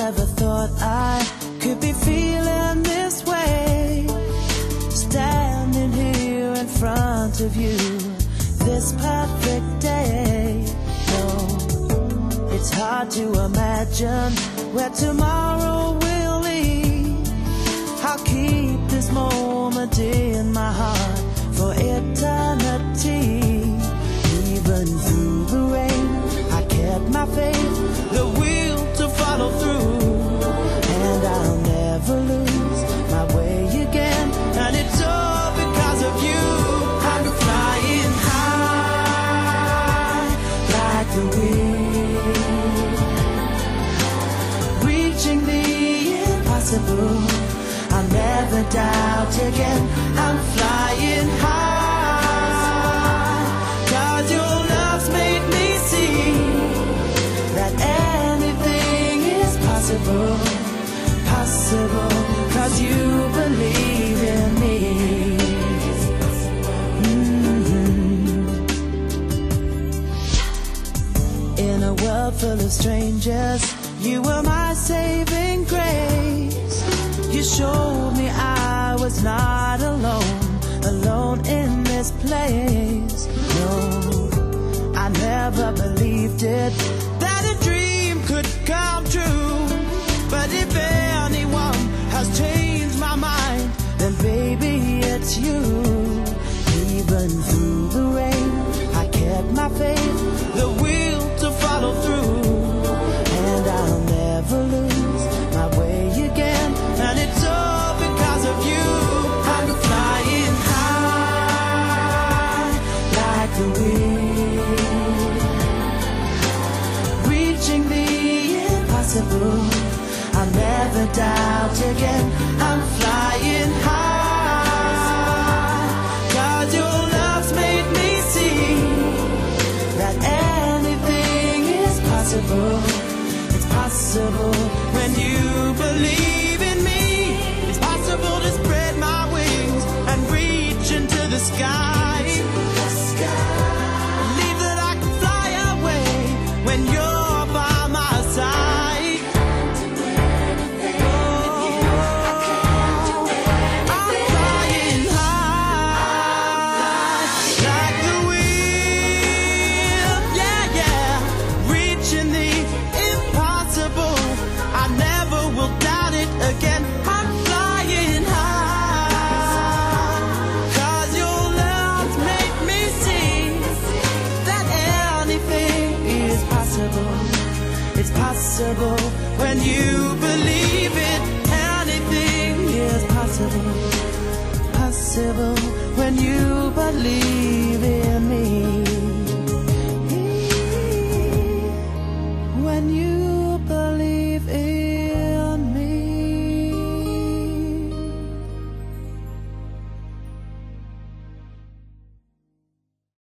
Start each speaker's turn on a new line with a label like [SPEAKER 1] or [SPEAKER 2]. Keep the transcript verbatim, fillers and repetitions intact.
[SPEAKER 1] never thought I could be feeling this way, standing here in front of you this perfect day. No, it's hard to imagine where tomorrow will lead. I'll keep this moment in my heart for eternity. Even through the rain, I kept my faith, the will to follow through, and I'll never lose my way again. And it's all because of you. I'm flying high like the wind, reaching the impossible. I'll never doubt again. I'm flying high, 'cause your love's made me see that anything is possible, possible, 'cause you believe in me. Mm-hmm. In a world full of strangers, you were my saving grace. You showed me I was not alone, alone in this place. No, I never believed it, that a dream could come true. But if anyone has changed my mind, then baby it's you. Even through the rain, I kept my faith, the will to follow through, and I'll never lose my way again. And it's all because of you. I'm flying high like the wind, reaching the impossible. I'll never doubt again. I'm flying high, 'cause your love's made me see that anything is possible. It's possible when you believe in me. It's possible to spread my wings and reach into the sky. Believe that I can fly away when you're by my side. I'm flying high like the wind, yeah, yeah, reaching the impossible. I never will doubt it again. I'm flying high, 'cause your love's made me see that anything is possible. It's possible when you believe it. Anything is possible, possible when you believe